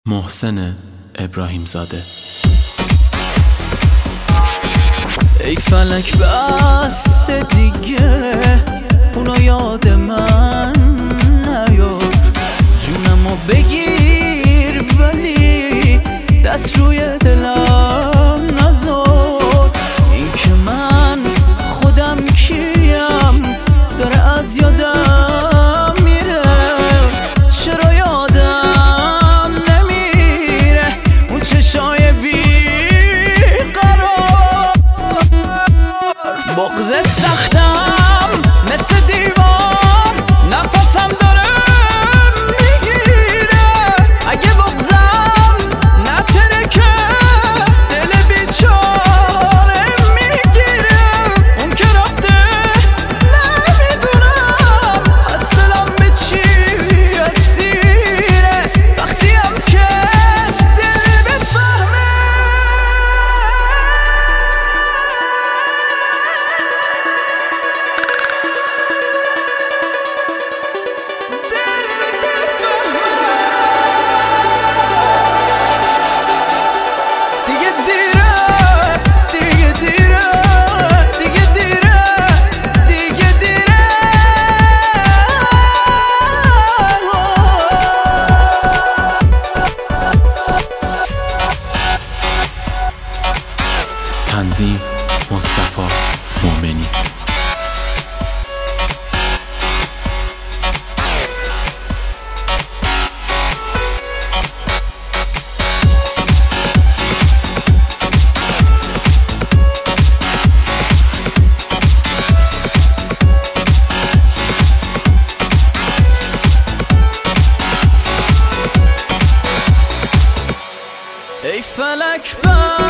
محسن ابراهیم زاده. ای فلک بس دیگه اونو یاد من نیار، جونمو بگیر ولی دست روی دلم نذار. این که من خودم کیم داره از یادم میره، چرا یادم نمیره اون چشای بی قرار. بغض سختم مثل دیوار نفسم داره میگیره، اگه بغضم نترکه دل بیچاره میگیره. اون که رفته نمیدونم از دلم به چی اسیره، وقتی هم که دل بفهمه تنظیم مصطفی مومنی. ای فلک